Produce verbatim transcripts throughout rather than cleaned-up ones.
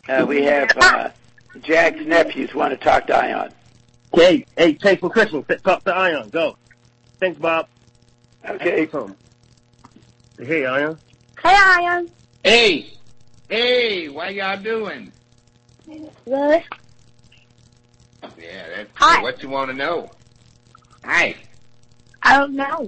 Uh, we have uh, Jack's nephews want to talk to Ion. Hey, hey, Chase and Christian, talk to Ion. Go. Thanks, Bob. Okay. Hey, Ion. Hey, Ion. Hey. Hey, what y'all doing? Good. Yeah, that's Hi. what you want to know. Hi. I don't know.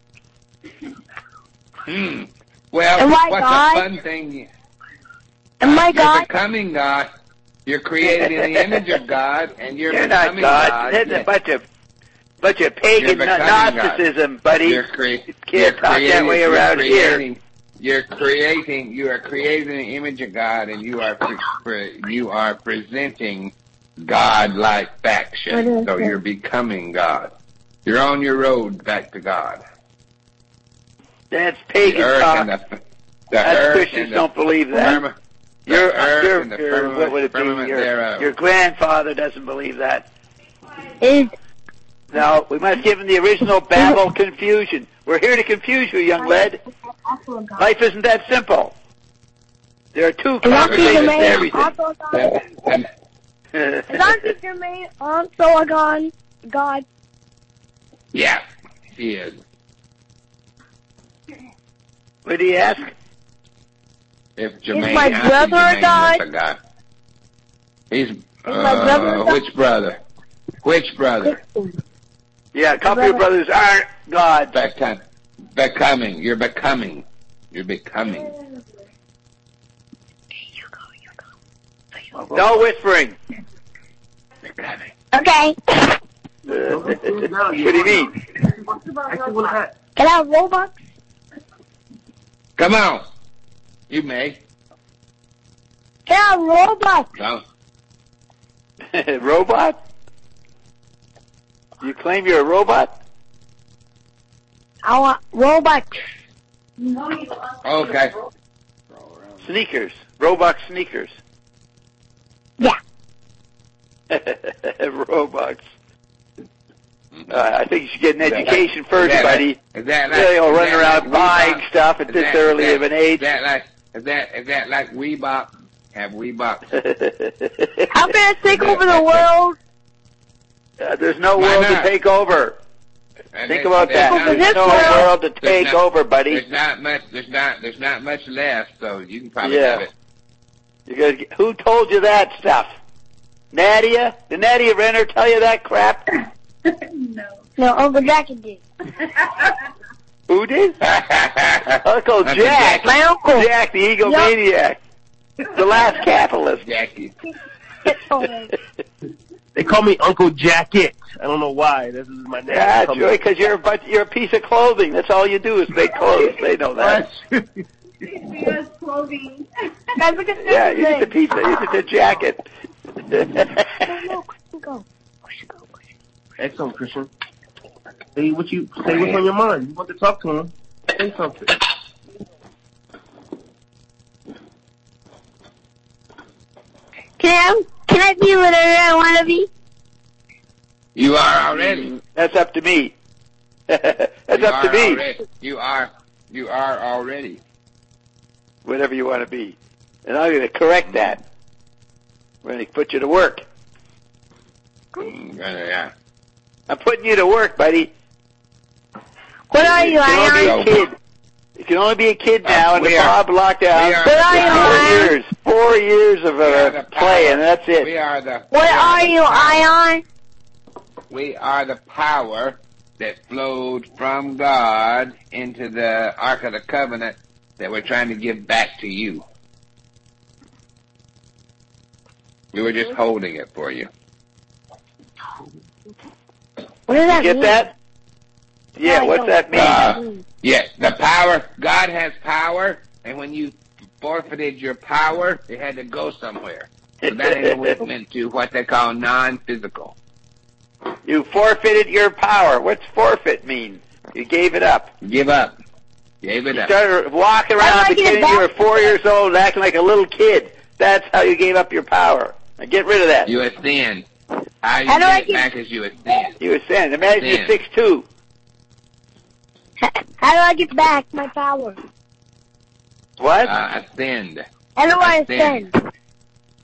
Hmm. Well, Am I what's God? a fun thing? Am I You're God? becoming God. You're created in the image of God, and you're, You're not becoming God. God. That's a bunch of bunch of pagan You're becoming Gnosticism, buddy. You're, crea- You can't you're talk creating, that way you're around creating, here. You're creating. You are creating the image of God, and you are pre- pre- you are presenting God-like faction. So you're becoming God. You're on your road back to God. That's pagan the earth talk. And the, the That's earth Christians and the don't believe that. firma- the Your, earth your, and the your firmament- what would it be? firmament Your, thereof. your grandfather doesn't believe that. Is No, we must give him the original Babel confusion. We're here to confuse you, young lad. Life isn't that simple. There are two Is Auntie conversations to Jermaine everything. also a God? Is Auntie Jermaine also a God? God? Yeah, he is. What do you ask? If Jermaine, my Auntie brother a Jermaine God? was a God. He's my brother a uh, God? which brother? Which brother? Yeah, a couple of brothers aren't God. Becom- becoming. You're becoming. You're becoming. No whispering. Becoming. Okay. What do you mean? Can I have Robux? Come on. You may. Can I have Robux? Come. Robot? You claim you're a robot? I want Robux. Okay. Sneakers. Robot sneakers. Yeah. Robux. Uh, I think you should get an education Is first, that buddy. Like, is that like, Yeah, you'll is run that around like buying Weebop? stuff at Is this that- early is of an that- age. Is that like, is that, is that like Weebop? Have Weebop? How can I take over the world? Uh, there's no Why world not? to take over. And Think there- about there's that. not- Over There's this no world. world to There's take not- over, buddy. There's not much. There's not. There's not much left. So you can probably Yeah. have it. You gotta get, who told you that stuff? Nadia? Did Nadia Renner tell you that crap? No. No, Uncle Jackie did. Who did? Uncle Uncle Jack. Jackie. My uncle. Jack, the egomaniac. The last capitalist. Jackie. They call me Uncle Jacket. I don't know why. This is my name. Yeah, They call me- Joey, because you're a bunch, you're a piece of clothing. That's all you do is make clothes. They know that. Because clothing. Guys, look at this Yeah, you're just a thing. piece of, you're just a jacket. No, no, Christian, go. Christian, go, Christian. Excellent, Christian. Say what you say. What's on your mind? You want to talk to him? Say something. Can I, can I be whatever I want to be? You are already. That's up to me. That's You up to are me. already. You are. You are already. Whatever you want to be. And I'm going to correct that. We're going to put you to work. Mm, yeah. I'm putting you to work, buddy. What are you, You can only be Ion? a kid. You can only be a kid now, Uh, and the we are- Bob lockdown. we are- What are you, Four Ion? years. Four years of We are uh, the play, power. and that's it. We are the. What we are the you, power. Ion? We are the power that flowed from God into the Ark of the Covenant that we're trying to give back to you. We were just holding it for you. What does that You get mean? that? Yeah, No, I what's don't. that mean? Uh, yes, the power. God has power, and when you forfeited your power, it had to go somewhere. So that ain't what it meant to what they call non-physical. You forfeited your power. What's forfeit mean? You gave it up. Give up. Gave it You up. started walking How do around I get it pretending you were back? four years old, acting like a little kid. That's how you gave up your power. Now get rid of that. You ascend. How you How do I get it get- back as you ascend. You ascend. Imagine you're Ascend. six two. How do I get back my power? What? Uh, ascend. How do I Ascend. ascend?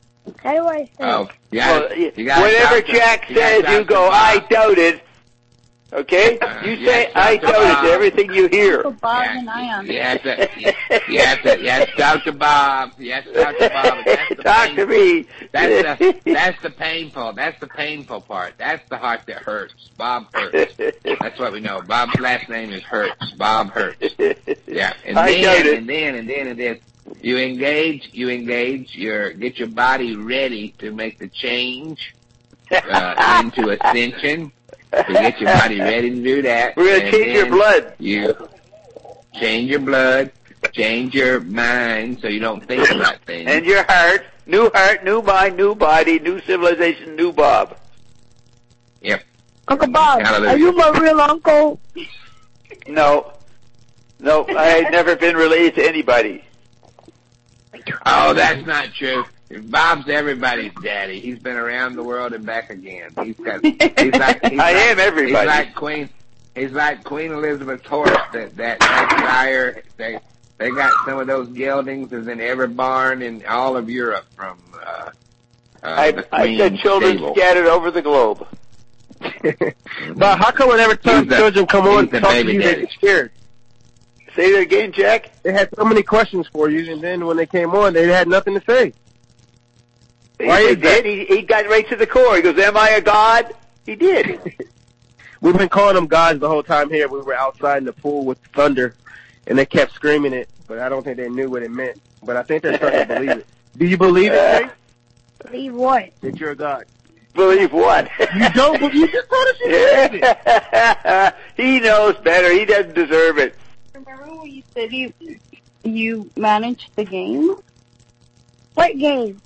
How do I say? Oh, yeah. Well, you gotta whatever talk to- Jack you gotta says, talk you to go, Bob. I doubt it. Okay? Uh, You you say, have to I talk to doubt it Bob. to everything you hear. Uncle Bob Yeah, and Ion. You have to, you, you have to, you have to talk to Bob. You have to talk to Bob. That's the Talk to painful- me. That's the, that's the painful, that's the painful part. That's the heart that hurts. Bob hurts. That's what we know. Bob's last name is Hurts. Bob Hurts. Yeah. And I doubt then, it. and then, and then, and then, you engage, you engage your, get your body ready to make the change, uh, into ascension. To get your body ready to do that. We're going to and change your then blood. You change your blood, change your mind so you don't think about things. And your heart. New heart, new mind, new body, new civilization, new Bob. Yep. Uncle Bob, Hallelujah. are you my real uncle? No. No, I had never been related to anybody. Oh, that's not true. Bob's everybody's daddy. He's been around the world and back again. He's got. He's like. He's I like, am everybody. He's like Queen. He's like Queen Elizabeth's horse. That that that sire. They they got some of those geldings is in every barn in all of Europe from. Uh, uh, I, the I Queen's said children stable. scattered over the globe. But how come whenever time He's the- children come on he's the to talk to baby you, they daddy. get scared? Say that again, Jack. They had so many questions for you, and then when they came on, they had nothing to say. Why he is that? did. He, he got right to the core. He goes, am I a god? He did. We've been calling them gods the whole time here. We were outside in the pool with thunder, and they kept screaming it, but I don't think they knew what it meant. But I think they're starting to believe it. Do you believe it, Jay? Believe what? That you're a god? Believe what? You don't believe? You just told us you believe it. He knows better. He doesn't deserve it. Remember when you said you you managed the game? What game?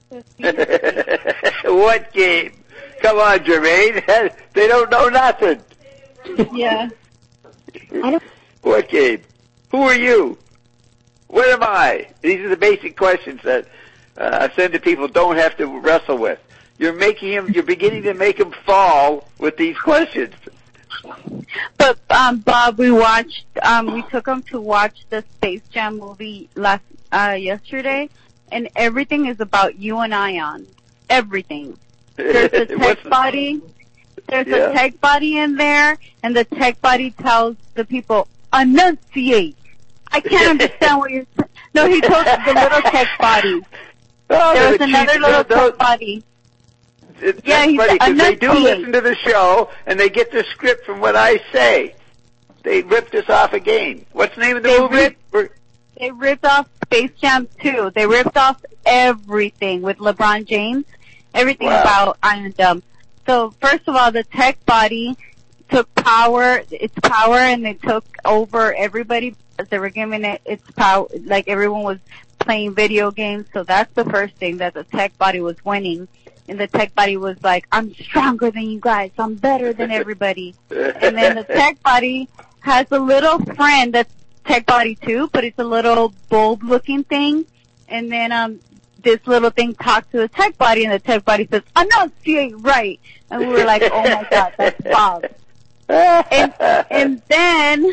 What game? Come on, Jermaine. They don't know nothing. Yeah. I don't. What game? Who are you? What am I? These are the basic questions that uh, ascended people don't have to wrestle with. You're making him. You're beginning to make him fall with these questions. But um, Bob, we watched. Um, we took him to watch the Space Jam movie last uh, yesterday, and everything is about you and Ion. Everything. There's a tech What's- body. There's Yeah. a tech body in there, and the tech body tells the people, enunciate. I can't understand what you're saying. No, he told the little tech body. Oh, There was they're another cheap- little those- tech body. It's Yeah, that's he's funny because they do enunciate. listen to the show and they get the script from what I say. They ripped us off again. What's the name of the They movie? ripped- We're- They ripped off Space Jam two. They ripped off everything with LeBron James. Everything Wow. about Iron Dome. So first of all, the tech body took power, its power, and they took over everybody because they were giving it its power. Like everyone was playing video games. So that's the first thing, that the tech body was winning. And the tech body was like, I'm stronger than you guys. I'm better than everybody. And then the tech body has a little friend that's tech body too, but it's a little bulb looking thing. And then um this little thing talks to the tech body, and the tech body says, enunciate right. And we were like, oh my God, that's Bob. And, and then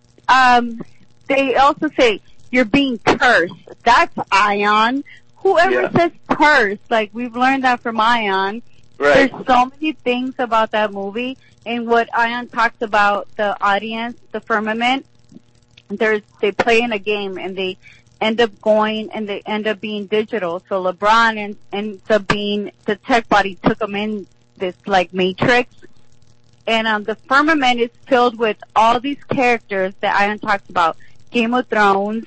um they also say, you're being cursed. That's Ion. Whoever Yeah. says curse, like we've learned that from Ion. right. There's so many things about that movie, and what Ion talks about the audience, the firmament. There's they play in a game and they end up going and they end up being digital. So LeBron and, ends up being the tech body took him in this like matrix, and um the firmament is filled with all these characters that Ion talks about. Game of Thrones.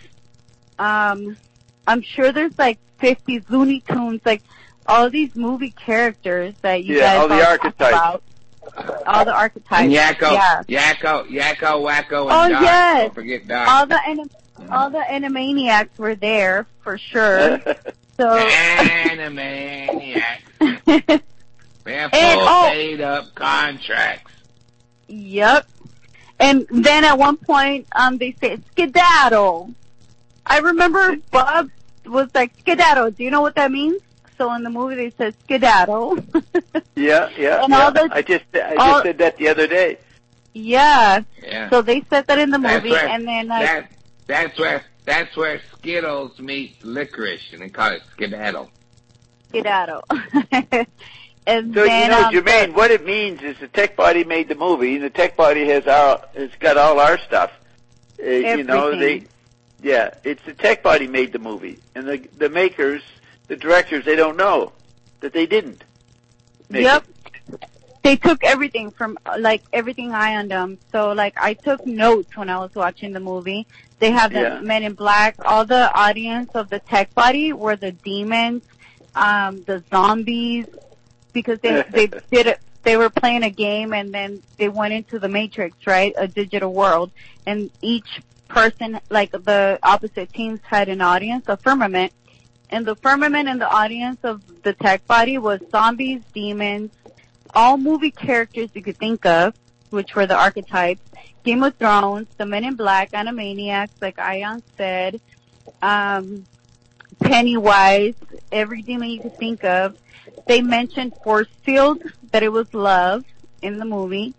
Um, I'm sure there's like fifty Looney Tunes, like all these movie characters that you Yeah, guys all the talk archetypes. about. All the archetypes. And Yakko, Yeah. Yakko, Yakko, Wacko, and Oh, Doc. yes. Don't forget Doc. All the anim- all the Animaniacs were there for sure. So Animaniacs. They're full And, oh. paid up contracts. yep. And then at one point, um, they say skedaddle. I remember Bob was like skedaddle. Do you know what that means? So in the movie they said skedaddle. Yeah, yeah. And yeah. all the- I just I just all- said that the other day. Yeah. Yeah. So they said that in the That's movie, where- and then like that, that's where that's where Skittles meet licorice, and they call it skedaddle. Cuidado. And So then, you know, um, Jermaine, what it means is the tech body made the movie, and the tech body has our, it's got all our stuff. Uh, you know, they, yeah, it's the tech body made the movie, and the the makers, the directors, they don't know that they didn't. Make Yep. it. They took everything from, uh, like, everything I on them. So, like, I took notes when I was watching the movie. They have the Yeah. Men in Black. All the audience of the tech body were the demons, um, the zombies, because they they did it. They were playing a game, and then they went into the Matrix, right? A digital world, and each person, like the opposite teams, had an audience, a firmament, and the firmament and the audience of the tech body was zombies, demons, all movie characters you could think of, which were the archetypes. Game of Thrones, the Men in Black, Animaniacs, like Ion said, um, Pennywise, every demon you could think of. They mentioned force field, that it was love in the movie.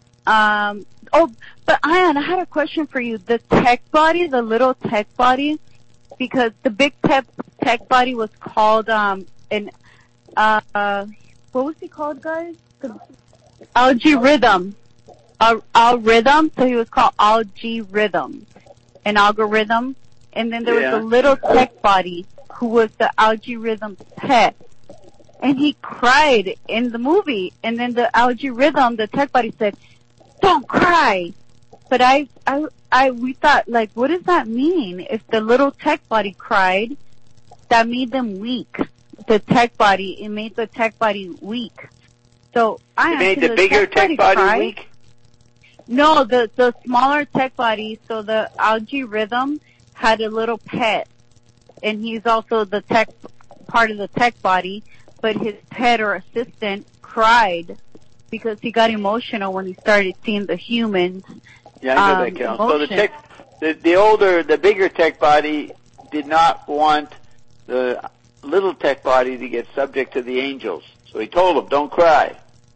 Um, oh, but Ion, I had a question for you. The tech body, the little tech body, because the big tech tech body was called um an uh, uh what was he called, guys? The algorithm. Al- algorithm. So he was called algorithm, an algorithm. And then there Yeah. was a little tech body who was the algorithm pet. And he cried in the movie. And then the algorithm, the tech body said, "Don't cry." But I, I, I, we thought, like, what does that mean? If the little tech body cried, that made them weak. The tech body, it made the tech body weak. So I It made the the bigger tech body cry. weak? No, the the smaller tech body. So the algorithm had a little pet, and he's also the tech part of the tech body. But his pet or assistant cried because he got emotional when he started seeing the humans. Yeah, I know um, that counts. So the emotion. tech, the, the older, the bigger tech body did not want the little tech body to get subject to the angels. So he told him, "Don't cry."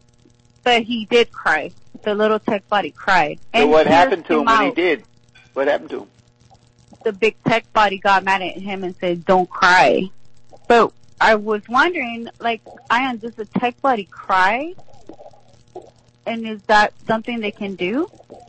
But he did cry. The little tech body cried. So And what tears happened to came him when he out. did? What happened to him? The big tech body got mad at him and said, "Don't cry." But I was wondering, like, Ion, does the tech body cry? And is that something they can do?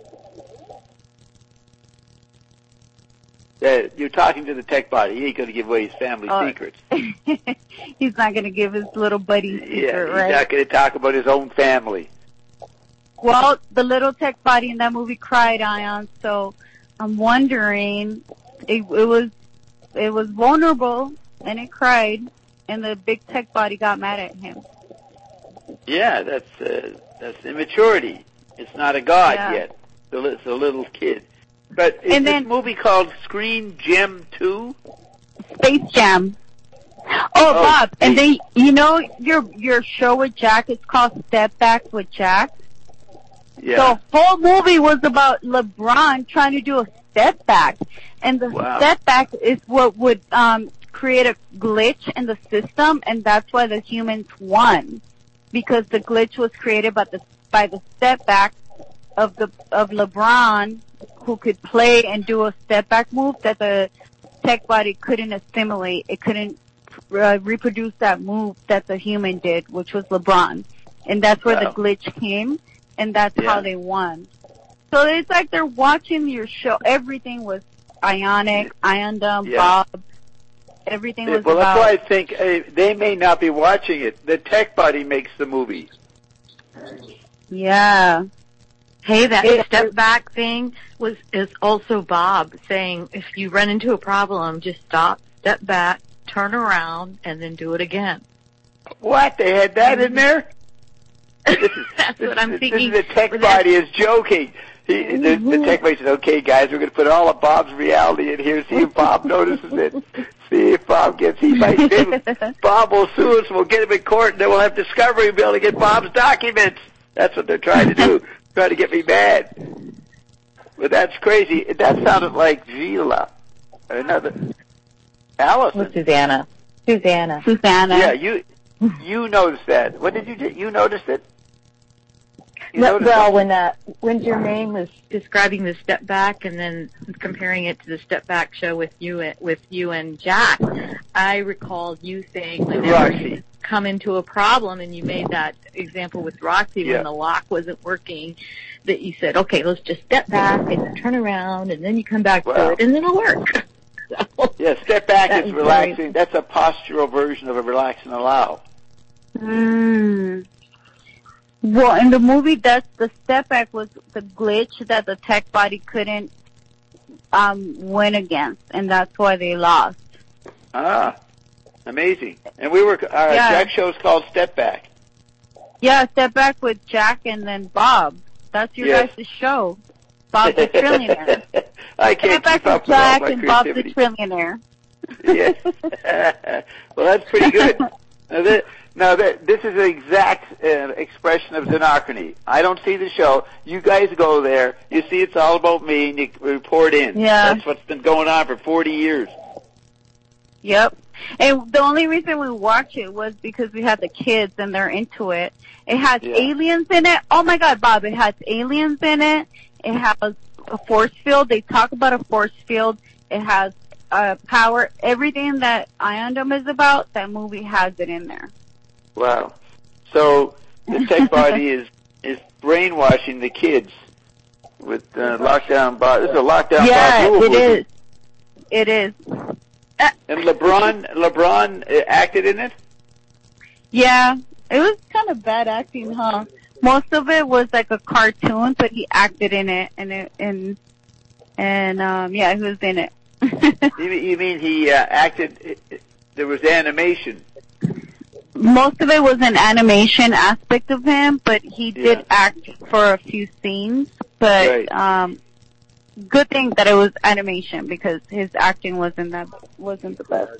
Uh, you're talking to the tech body. He ain't going to give away his family Oh. secrets. He's not going to give his little buddy secret, Yeah, he's right? not going to talk about his own family. Well, the little tech body in that movie cried, Ion, so I'm wondering, it, it was, it was vulnerable, and it cried, and the big tech body got mad at him. Yeah, that's uh, that's immaturity. It's not a god Yeah. yet. It's a, it's a little kid. But is And this then- movie called Screen Gem two? Space Jam. Oh, Oh, Bob, and Space- they, you know, your your show with Jack is called Step Back with Jack. Yeah. The whole movie was about LeBron trying to do a step back, and the Wow. step back is what would um create a glitch in the system, and that's why the humans won, because the glitch was created by the by the step back of the of LeBron, who could play and do a step back move that the tech body couldn't assimilate. It couldn't uh, reproduce that move that the human did, which was LeBron, and that's where Wow. the glitch came, and that's Yeah. how they won. So it's like they're watching your show. Everything was Ionic, Iondom, Yeah. Bob. Everything was Well, that's about. why I think uh, they may not be watching it. The tech body makes the movie. Yeah. Hey, that It- step back thing was is also Bob saying if you run into a problem, just stop, step back, turn around, and then do it again. What? They had that in there? This is, That's this what I'm is- thinking. This is the tech With that- body is joking. He, the, the tech body says, "Okay, guys, we're going to put all of Bob's reality in here. See if Bob notices it. See if Bob gets. He might. Bob will sue us. We'll get him in court, and then we'll have discovery. We'll be able to get Bob's documents. That's what they're trying to do. Trying to get me mad. But that's crazy. That sounded like Gila. Another Allison. Susanna. Susanna. Susanna. Yeah, you you noticed that. What did you do? You noticed it? You Well, notice well that? when uh, when Jermaine was Describing the step back and then comparing it to the step back show with you and, with you and Jack, I recalled you saying whenever Roxy. you come into a problem, and you made that example with Roxy Yeah. when the lock wasn't working, that you said, okay, let's just step back and turn around, and then you come back Wow. to it, and then it'll work. So, Yeah, step back That is was relaxing. very- That's a postural version of a relax and allow. Mm. Well, in the movie, that's the step back was the glitch that the tech body couldn't um win against, and that's why they lost. Ah, amazing. And we were, our Yeah. Jack show's called Step Back. Yeah, step back with Jack and then Bob. That's your Yes. guys' show. Bob the Trillionaire. I can't Step back keep up with with all Jack my and Bob the creativity. Trillionaire. Yes. Well, that's pretty good. Now, that, now that, this is an exact uh, expression of Xenocracy. I don't see the show. You guys go there. You see it's all about me, and you report in. Yeah. That's what's been going on for forty years. Yep. And the only reason we watch it was because we had the kids and they're into it. It has Yeah. aliens in it. Oh my God, Bob, it has aliens in it. It has a force field. They talk about a force field. It has uh, power. Everything that Iondom is about, that movie has it in there. Wow. So the tech body is is brainwashing the kids with uh, lockdown Bob. This is a lockdown Yeah, Bob Rule it movie. is. It is. And LeBron LeBron uh, acted in it. Yeah, it was kind of bad acting, huh? Most of it was like a cartoon, but he acted in it, and it, and and um, yeah, he was in it. You, you mean he uh, acted? uh, There was animation. Most of it was an animation aspect of him, but he did Yeah. act for a few scenes. But Right. um, good thing that it was animation because his acting wasn't that wasn't the best.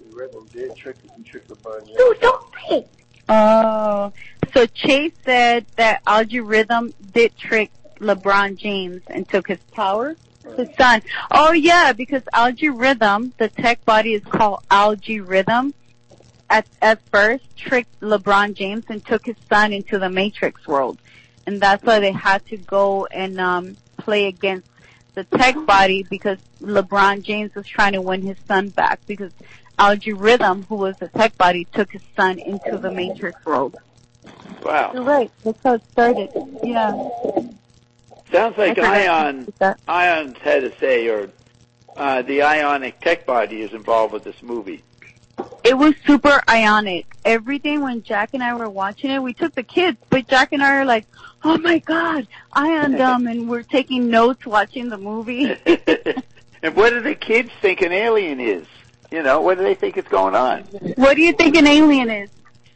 Dude, don't say. Oh, so Chase said that Algae Rhythm did trick LeBron James and took his power. His son. Oh yeah, because Algae Rhythm, the tech body is called Algae Rhythm. At at first, tricked LeBron James and took his son into the Matrix world, and that's why they had to go and um play against the tech body because LeBron James was trying to win his son back because Algae Rhythm, who was the tech body, took his son into the Matrix world. You're Wow. right. That's how it started. Yeah. Sounds like I forgot Ion to put that. Ion's had to say, or uh, the ionic tech body is involved with this movie. It was super ionic. Everything when Jack and I were watching it, we took the kids, but Jack and I are like, oh my God, Ion Dumb, and we're taking notes watching the movie. And what do the kids think an alien is? You know, what do they think is going on? What do you think an alien is?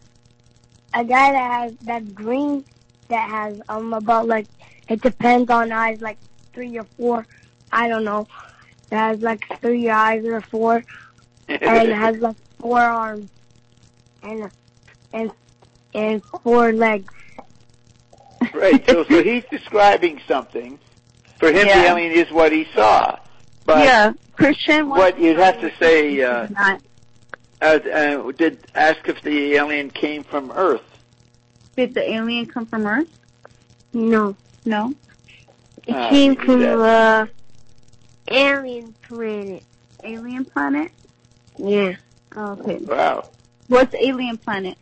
A guy that has that green that has um about like it depends on eyes like three or four. I don't know. That has like three eyes or four, and it has like four arms and and and four legs. Right. So, so he's describing something. For him, Yeah. the alien is what he saw. But yeah, Christian. what you'd have to say, uh, Not, uh, uh, did ask if the alien came from Earth. did the alien come from Earth? No, No. it Ah, came you from did uh alien planet. Alien planet? Yeah, Oh, okay. Wow. What's alien planet?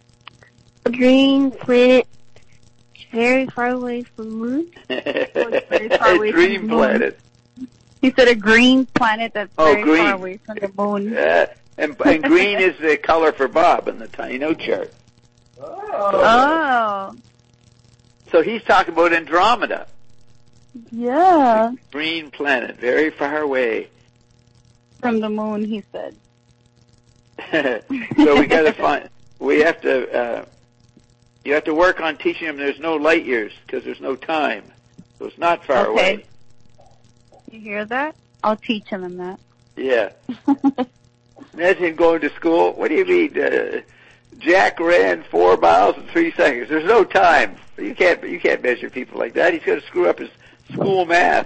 a green planet, very far away from the moon. very far away from Dream the moon. planet. He said a green planet that's Oh, very green. far away from the moon. Uh, and, and green is the color for Bob in the tiny note chart. Oh, So he's talking about Andromeda. yeah. Green planet, very far away. From the moon, he said. So we got to find. We have to. Uh, you have to work on teaching them. There's no light years because there's no time. So it's not far Okay. away. You hear that? I'll teach him that. Yeah. Imagine him going to school. What do you mean? Uh, Jack ran four miles in three seconds. There's no time. You can't. You can't measure people like that. He's going to screw up his school math.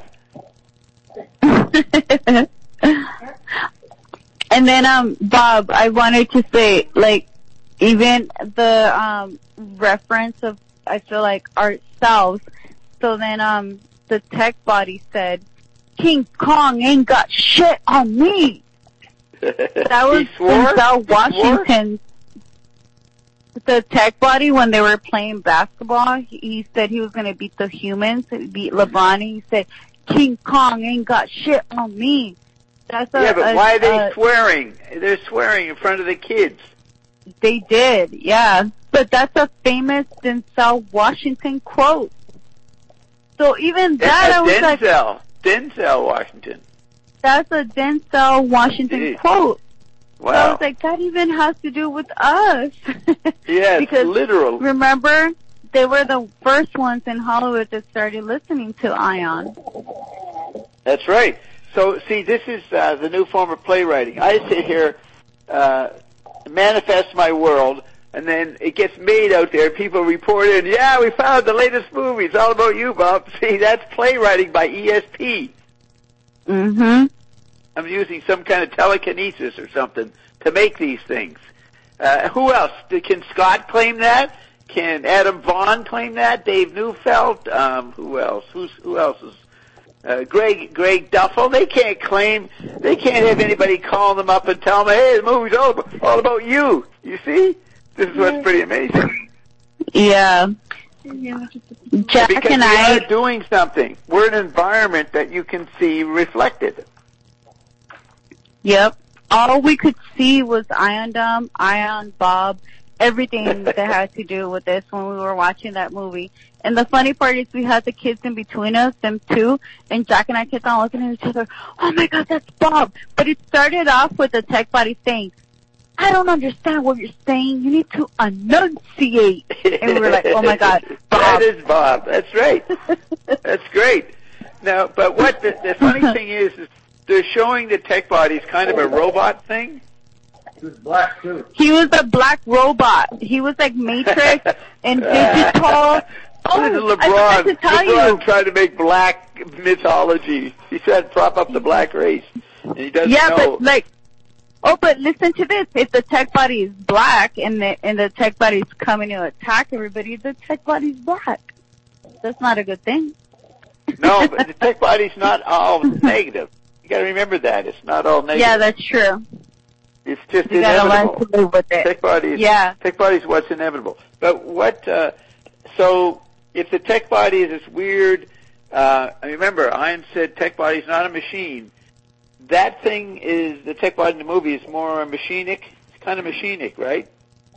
And then, um, Bob, I wanted to say, like, even the um reference of I feel like, ourselves. So then, um, the tech body said, King Kong ain't got shit on me. That was Denzel Washington. The tech body, when they were playing basketball, he, he said he was going to beat the humans, beat LeBron. He said, King Kong ain't got shit on me. That's a, yeah, but a, why are they a, swearing? They're swearing in front of the kids. They did, yeah. But that's a famous Denzel Washington quote. So even that, that's I was Denzel. like... Denzel Washington. That's a Denzel Washington Jeez. quote. Wow. So I was like, that even has to do with us. Yeah, because it's literal. Remember, they were the first ones in Hollywood that started listening to Ion. That's right. So, see, this is uh, the new form of playwriting. I sit here, uh, manifest my world, and then it gets made out there. People report in, yeah, we found the latest movie. It's all about you, Bob. See, that's playwriting by E S P. Mm-hmm. I'm using some kind of telekinesis or something to make these things. Uh, who else? Can Scott claim that? Can Adam Vaughn claim that? Dave Neufeld? Um, who else? Who's, who else is? Uh, Greg, Greg Duffel? They can't claim, they can't have anybody call them up and tell them, hey, the movie's all about, all about you. You see? This is what's pretty amazing. Yeah. Jack because and we I are doing something. We're an environment that you can see reflected. Yep. All we could see was Ion Dome, Ion, Bob, everything that had to do with this when we were watching that movie. And the funny part is we had the kids in between us, them two, and Jack and I kept on looking at each other, oh my God, that's Bob. But it started off with the tech body saying, I don't understand what you're saying. You need to enunciate. And we were like, oh my God, Bob. That is Bob. That's right. That's great. Now, but what the, the funny thing is, is they're showing the tech body is kind of a robot thing. He was black too. He was a black robot. He was like Matrix and digital. Oh, this is LeBron. I forgot to tell LeBron you. trying to make black mythology. He said prop up the black race. And he doesn't yeah, know. but like, oh, but listen to this. If the tech body is black and the, and the tech body is coming to attack everybody, the tech body's black. That's not a good thing. No, but the tech body's not all negative. You gotta remember that. It's not all negative. Yeah, that's true. It's just you gotta inevitable. learn to live with it. Tech body is, yeah. Tech body is what's inevitable. But what, uh, so if the tech body is this weird, uh, remember, Ian said tech body is not a machine. That thing is, the tech body in the movie is more machinic. It's kind of machinic, right?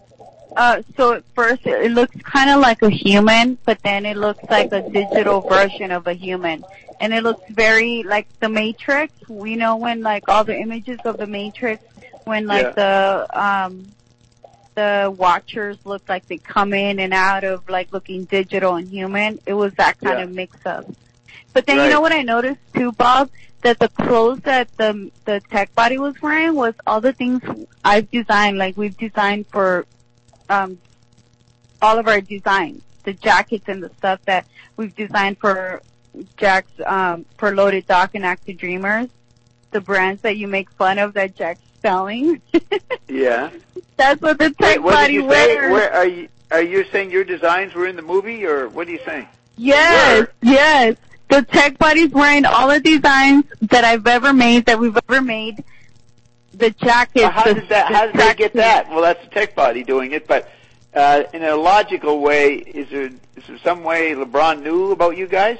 Uh, so at first it looks kind of like a human, but then it looks like a digital version of a human. And it looks very like the Matrix. We know when like all the images of the Matrix, when like yeah. the, um, the watchers look like they come in and out of like looking digital and human. It was that kind yeah. of mix up. But then right. you know what I noticed too, Bob? That the clothes that the the tech body was wearing was all the things I've designed. Like we've designed for um all of our designs, the jackets and the stuff that we've designed for Jack's um for Loaded Dock and Active Dreamers, the brands that you make fun of that Jack's selling. yeah. That's what the tech Wait, what body did you say? wears. Where are you? Are you saying your designs were in the movie, or what are you saying? Yes, yes. The tech body's wearing all the designs that I've ever made, that we've ever made. The jackets. Well, how the, did that? the How did they get suit. that? Well, that's the tech body doing it, but uh, in a logical way, is there is there some way LeBron knew about you guys?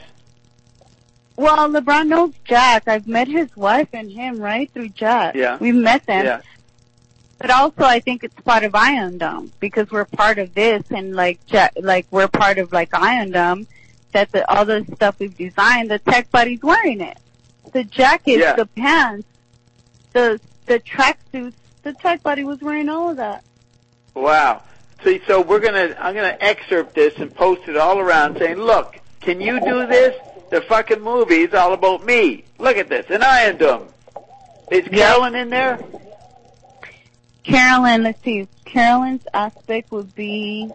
Well, LeBron knows Jack. I've met his wife and him right through Jack. Yeah. We've met them. Yeah. But also, I think it's part of Ion Dome because we're part of this, and like, Jack, like we're part of like Ion Dome. That the, all the stuff we've designed, the tech body's wearing it. The jackets, yeah. the pants, the the tracksuits, the tech body was wearing all of that. Wow. See, so we're gonna, I'm gonna excerpt this and post it all around, saying, "Look, can you do this? The fucking movie is all about me. Look at this, an Ion Dome. Is yep. Carolyn in there?" Carolyn, let's see. Carolyn's aspect would be,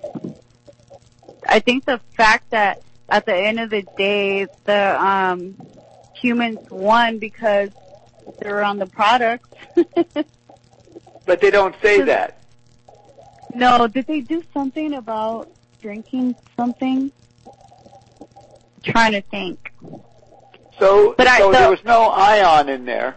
I think the fact that at the end of the day, the um, humans won because they were on the product. But they don't say that. No, did they do something about drinking something. Trying to think. So, But I- so so- there was no ion in there.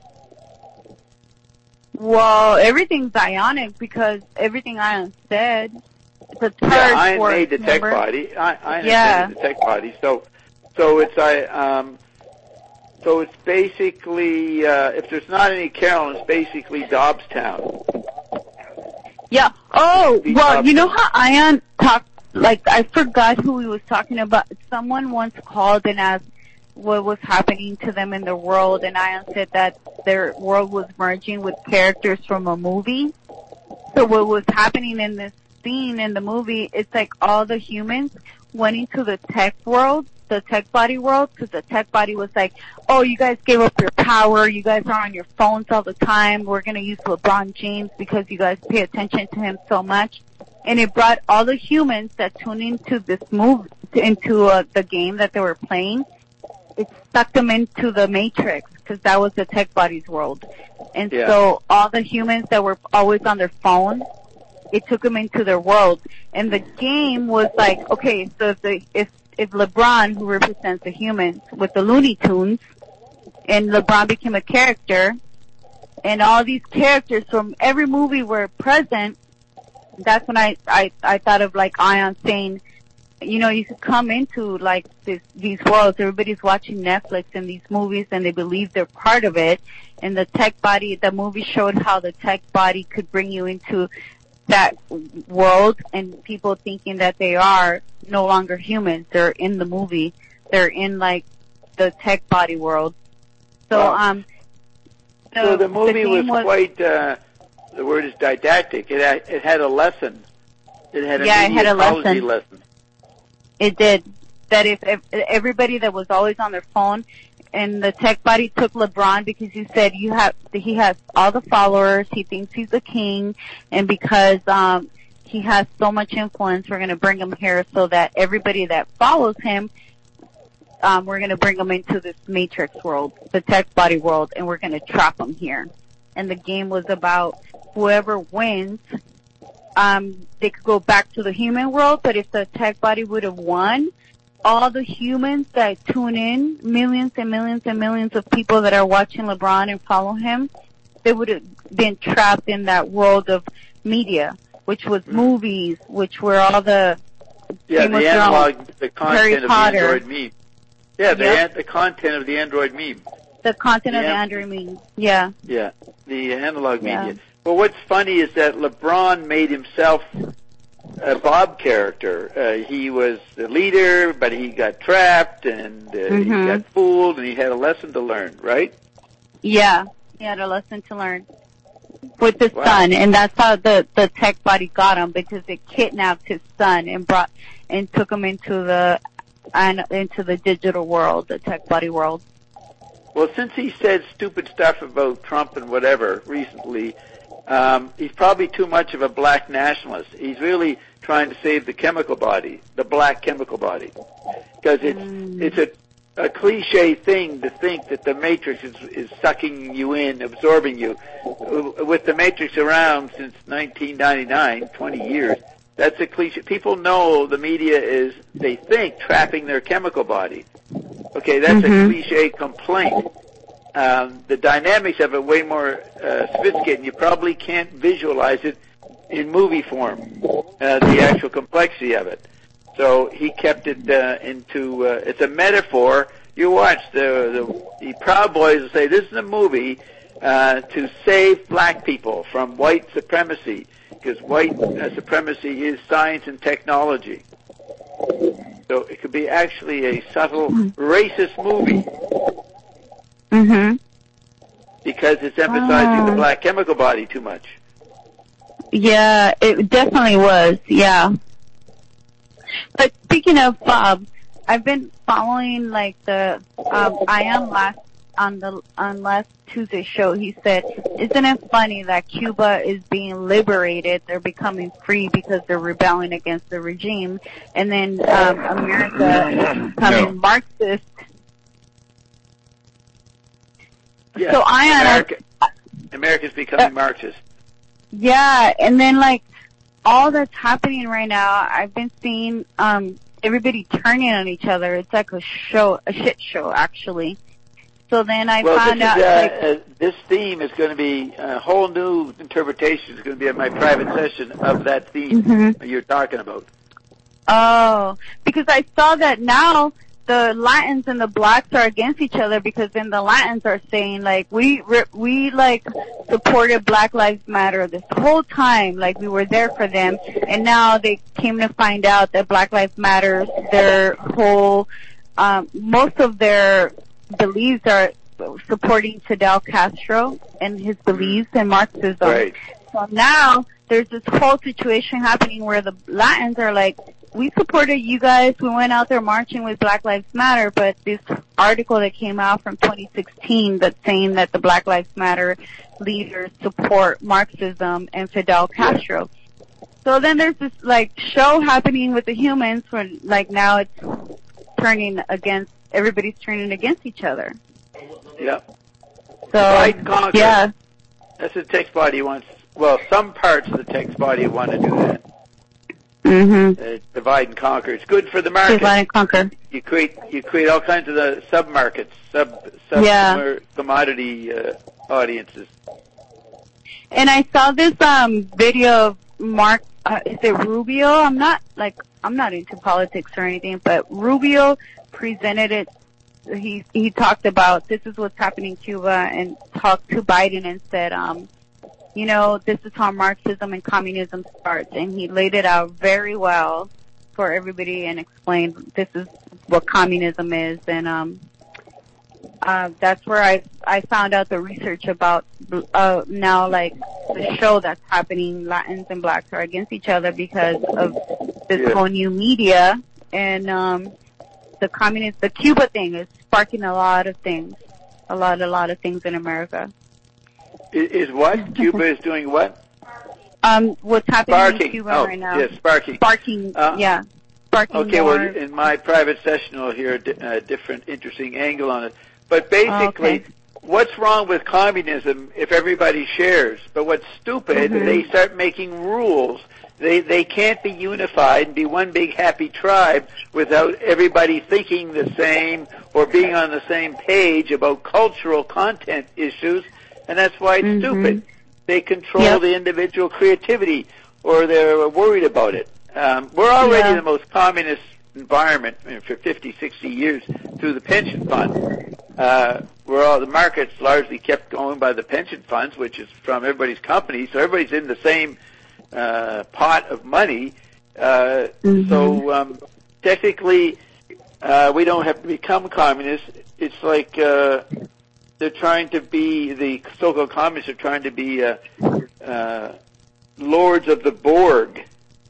Well, everything's ionic because everything Ion said. The Yeah, third ion force, made the tech remember? body. I, ion Yeah. made the tech body. So, so it's I. Um, so it's basically uh, if there's not any Carolyn, it's basically Dobbstown. Yeah. Oh, Be well, tough. you know how Ion talked, like, I forgot who he was talking about. Someone once called and asked what was happening to them in the world, and Ion said that their world was merging with characters from a movie. So what was happening in this scene in the movie, it's like all the humans went into the tech world, the tech body world, because the tech body was like, oh, you guys gave up your power, you guys are on your phones all the time, we're going to use LeBron James because you guys pay attention to him so much. And it brought all the humans that tuned into this move, into uh, the game that they were playing, it sucked them into the Matrix, because that was the tech body's world. And Yeah. so all the humans that were always on their phone, it took them into their world. And the game was like, okay, so if the, if, if LeBron, who represents the humans, with the Looney Tunes, and LeBron became a character, and all these characters from every movie were present, that's when I, I, I thought of like Ion saying, you know, you could come into like this, these worlds. Everybody's watching Netflix and these movies and they believe they're part of it. And the tech body, the movie showed how the tech body could bring you into that world, and people thinking that they are no longer humans. They're in the movie. They're in like the tech body world. So, Wow. um, the, So the movie game was, was quite. Uh, the word is didactic. It had, it had a lesson. It had a Yeah, it had a media lesson. lesson. It did. That if, if everybody that was always on their phone, and the tech body took LeBron because he said you have he has all the followers, he thinks he's the king, and because um he has so much influence, we're going to bring him here so that everybody that follows him, um we're going to bring him into this Matrix world, the tech body world, and we're going to trap him here. And the game was about whoever wins, um, they could go back to the human world, but if the tech body would have won, all the humans that tune in, millions and millions and millions of people that are watching LeBron and follow him, they would have been trapped in that world of media, which was Mm. movies, which were all the Yeah, Game of the Thrones, analog, the content Harry of the Potter. Android meme. Yeah, the, Yep. an- the content of the Android meme. the content of the Yeah. Android memes. Yeah. Yeah, the analog Yeah. media. But what's funny is that LeBron made himself a Bob character. Uh, he was the leader, but he got trapped and uh, he Mhm. got fooled, and he had a lesson to learn, right? Yeah. He had a lesson to learn with his Wow. son, and that's how the, the tech body got him, because it kidnapped his son and brought, and took him into the, and into the digital world, the tech body world. Well, since he said stupid stuff about Trump and whatever recently, um, he's probably too much of a black nationalist. He's really trying to save the chemical body, the black chemical body, because it's Mm. it's a a cliche thing to think that the Matrix is, is sucking you in, absorbing you. With the Matrix around since nineteen ninety-nine, twenty years, that's a cliche. People know the media is, they think, trapping their chemical body. Okay, that's Mhm. a cliche complaint. Um, the dynamics of it way more uh, sophisticated. You probably can't visualize it in movie form, uh, the actual complexity of it. So he kept it uh, into, uh, it's a metaphor. You watch, the, the, the Proud Boys will say, this is a movie uh, to save black people from white supremacy, because white uh, supremacy is science and technology. So it could be actually a subtle racist movie Mm-hmm. because it's emphasizing the Oh. black chemical body too much. Yeah, it definitely was, yeah. But speaking of Bob, I've been following like the, um, I am last, on the, on last Tuesday's show, he said, isn't it funny that Cuba is being liberated, they're becoming free because they're rebelling against the regime, and then, um, America is becoming No. Marxist. Yeah. So I am, America, America's becoming Uh, Marxist. yeah, and then like, all that's happening right now, I've been seeing um everybody turning on each other. It's like a show, a shit show, actually. So then I well, found this out is, uh, like, uh, this theme is going to be a whole new interpretation. Is going to be in my private session of that theme mm-hmm. you're talking about. Oh, because I saw that now the Latins and the blacks are against each other, because then the Latins are saying like we we like supported Black Lives Matter this whole time, like we were there for them, and now they came to find out that Black Lives Matter, their whole um, most of their beliefs are supporting Fidel Castro and his beliefs in Marxism. Right. So now there's this whole situation happening where the Latins are like, we supported you guys. We went out there marching with Black Lives Matter, but this article that came out from twenty sixteen that's saying that the Black Lives Matter leaders support Marxism and Fidel Castro. So then there's this like show happening with the humans where like now it's turning against, everybody's turning against each other. Yep. So, Divide and conquer. yeah. That's the text body wants. Well, some parts of the text body want to do that. Mm-hmm. Uh, divide and conquer. It's good for the market. Divide and conquer. You create you create all kinds of the sub markets, sub sub Yeah. commodity uh, audiences. And I saw this um video of Mark. Uh, is it Rubio? I'm not like I'm not into politics or anything, but Rubio presented it. He he talked about this is what's happening in Cuba, and talked to Biden and said, um, you know, this is how Marxism and communism starts, and he laid it out very well for everybody and explained this is what communism is, and um, uh, that's where I I found out the research about uh, now like the show that's happening. Latins and blacks are against each other because of this Yeah. whole new media, and um, the communist, the Cuba thing is sparking a lot of things, a lot, a lot of things in America. Is, is what Cuba is doing? What? Um, what's happening Sparking. in Cuba oh, right now? yes, sparking. Sparking, Uh, yeah, sparking Okay, more. well, in my private session, we'll hear a di- a different, interesting angle on it. But basically, Okay. what's wrong with communism if everybody shares? But what's stupid, Mhm. they start making rules. They they can't be unified and be one big happy tribe without everybody thinking the same or being on the same page about cultural content issues, and that's why it's Mhm. stupid. They control Yep. the individual creativity, or they're worried about it. Um, we're already Yeah. the most communist environment I mean, for fifty, sixty years through the pension fund. Uh, where all the markets largely kept going by the pension funds, which is from everybody's company, so everybody's in the same uh, pot of money. Uh, Mhm. So um, technically, uh, we don't have to become communists. It's like uh, they're trying to be, the so-called communists are trying to be uh, uh, lords of the Borg.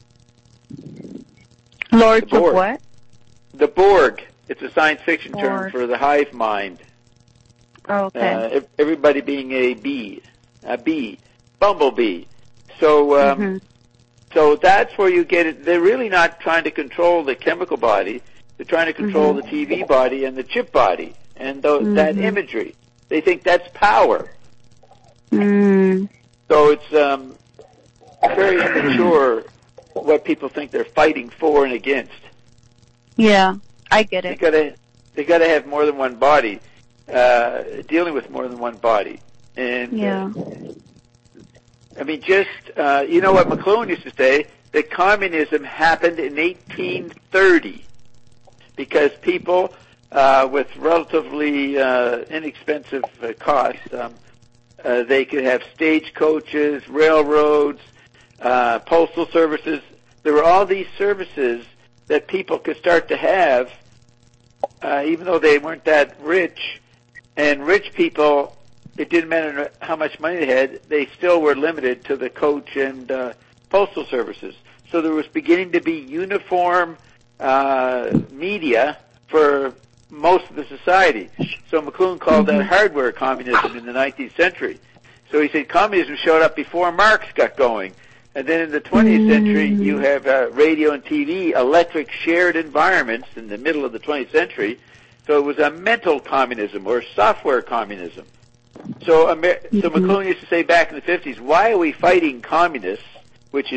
Lords The of Borg. what? The Borg. It's a science fiction term Borg. for the hive mind. Oh, okay. Uh, ev- everybody being a bee, a bee, bumblebee. So, um, Mhm. so that's where you get it. They're really not trying to control the chemical body. They're trying to control Mhm. the T V body and the chip body and th- that Mhm. imagery. They think that's power. Mm. So it's um, very immature what people think they're fighting for and against. Yeah, I get They it. gotta, they gotta have more than one body, uh, dealing with more than one body. And, Yeah. uh, I mean, just, uh, you know what McLuhan used to say, that communism happened in eighteen thirty because people, uh, with relatively, uh, inexpensive uh, costs, um, uh, they could have stagecoaches, railroads, uh, postal services. There were all these services that people could start to have, uh, even though they weren't that rich. And rich people, it didn't matter how much money they had, they still were limited to the coach and uh, postal services. So there was beginning to be uniform uh, media for most of the society. So McLuhan called that hardware communism in the nineteenth century. So he said communism showed up before Marx got going. And then in the twentieth century, you have uh, radio and T V, electric shared environments in the middle of the twentieth century. So it was a mental communism or software communism. So, Amer- so McLuhan used to say back in the fifties, why are we fighting communists, which is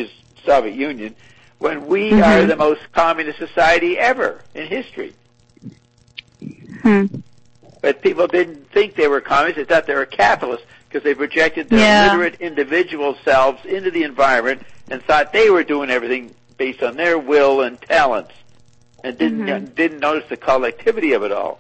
Soviet Union, when we Mm-hmm. are the most communist society ever in history. Hmm. But people didn't think they were communists. They thought they were capitalists because they projected their Yeah. literate individual selves into the environment and thought they were doing everything based on their will and talents, and didn't Mhm. didn't notice the collectivity of it all.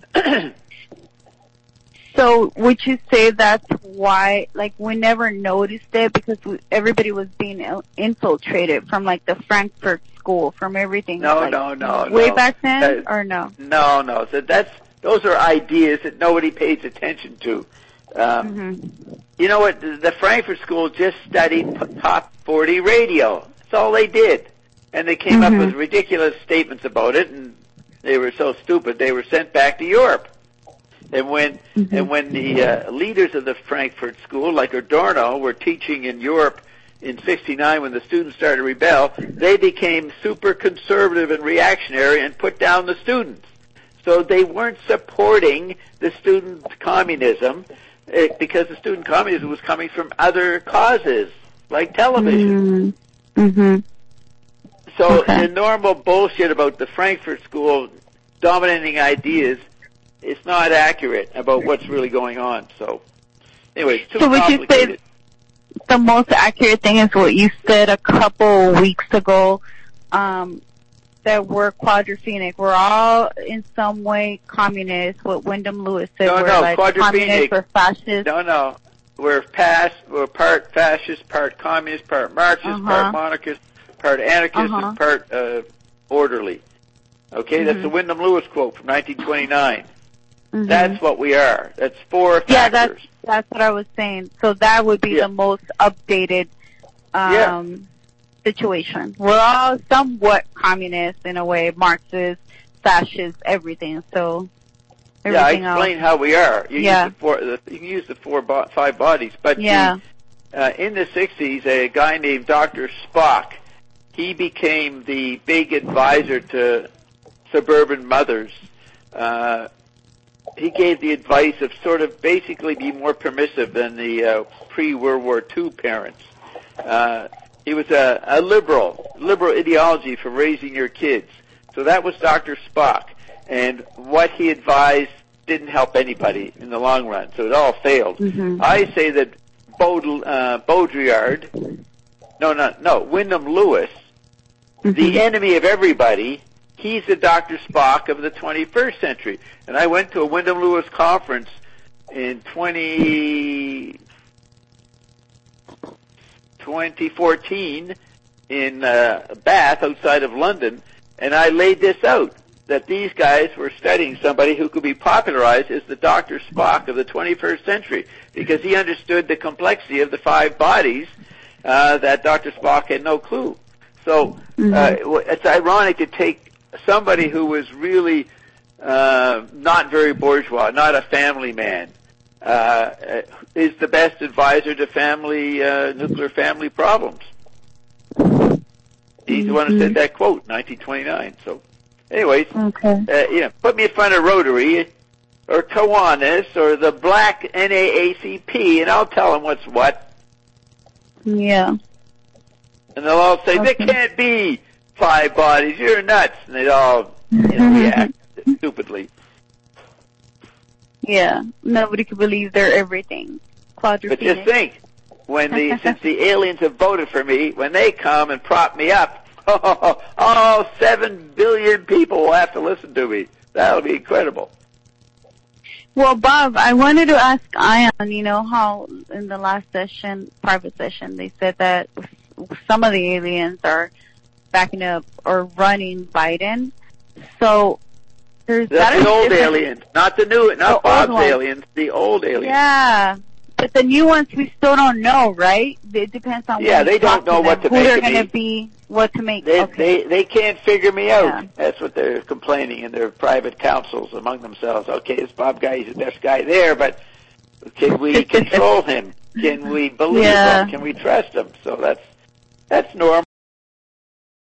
So would you say that's why, like, we never noticed it because we, everybody was being il- infiltrated from, like, the Frankfurt School, from everything? No, like, no, no, Way no. back then, That- or no? No, no. So that's those are ideas that nobody pays attention to. Um, Mm-hmm. You know what? The Frankfurt School just studied p- top forty radio. That's all they did, and they came Mhm. up with ridiculous statements about it, and they were so stupid they were sent back to Europe. And when Mhm. and when the uh, leaders of the Frankfurt School, like Adorno, were teaching in Europe in sixty-nine when the students started to rebel, they became super conservative and reactionary and put down the students. So they weren't supporting the student communism uh, because the student communism was coming from other causes, like television. Mm-hmm. Mm-hmm. So Okay. the normal bullshit about the Frankfurt School dominating ideas is not accurate about what's really going on. So, anyway, it's too So would you say complicated. the most accurate thing is what you said a couple weeks ago, um, that we're quadrophenic. We're all in some way communist. What Wyndham Lewis said, No, we're no, like quadrophenic. communist or fascist. No, no. We're past, we're part fascist, part communist, part Marxist, Uh-huh. part monarchist, part anarchist, Uh-huh. and part uh, orderly. Okay, that's Mhm. the Wyndham Lewis quote from nineteen twenty-nine. Mhm. That's what we are. That's four Yeah, that's factors. that's what I was saying. So that would be Yeah. the most updated um Yeah. situation. We're all somewhat communist in a way, Marxist, fascist, everything. So Yeah, I everything explain else. how we are. You Yeah. use the four. The, you can use the four, bo- five bodies. But Yeah. the, uh, in the sixties, a guy named Doctor Spock, he became the big advisor to suburban mothers. Uh, he gave the advice of sort of basically be more permissive than the uh, pre-World War Two parents. Uh, he was a, a liberal, liberal ideology for raising your kids. So that was Doctor Spock. And what he advised didn't help anybody in the long run. So it all failed. Mhm. I say that Baud- uh, Baudrillard, no, no, no, Wyndham Lewis, Mhm. the enemy of everybody, he's the Doctor Spock of the twenty-first century. And I went to a Wyndham Lewis conference in twenty, twenty fourteen in uh, Bath outside of London, and I laid this out, that these guys were studying somebody who could be popularized as the Doctor Spock of the twenty-first century, because he understood the complexity of the five bodies uh, that Doctor Spock had no clue. So uh, it's ironic to take somebody who was really uh, not very bourgeois, not a family man, uh, is the best advisor to family uh, nuclear family problems. He's the one who said that quote, nineteen twenty-nine. So, anyways, Okay. uh, you know, put me in front of Rotary or Kiwanis or the Black N double A C P, and I'll tell them what's what. Yeah. And they'll all say, Okay. there can't be five bodies, you're nuts. And they'd all, you know, react stupidly. Yeah. Nobody could believe they're everything. But just Quadrophenic. think, when the, since the aliens have voted for me, when they come and prop me up, all seven billion people will have to listen to me. That'll be incredible. Well, Bob, I wanted to ask Ion, you know how in the last session, private session, they said that some of the aliens are backing up or running Biden. So there's That's gotta the be old different- aliens, not the new, The not old Bob's ones. aliens, the old aliens. Yeah. But the new ones we still don't know, right? It depends on Yeah, when they you don't talk know to what them, to who make they're of going to me. be, what to make. They, okay. they they can't figure me out. Yeah. That's what they're complaining in their private councils among themselves. Okay, this Bob guy, he's the best guy there, but can we control him? Can we believe Yeah. him? Can we trust him? So that's that's normal.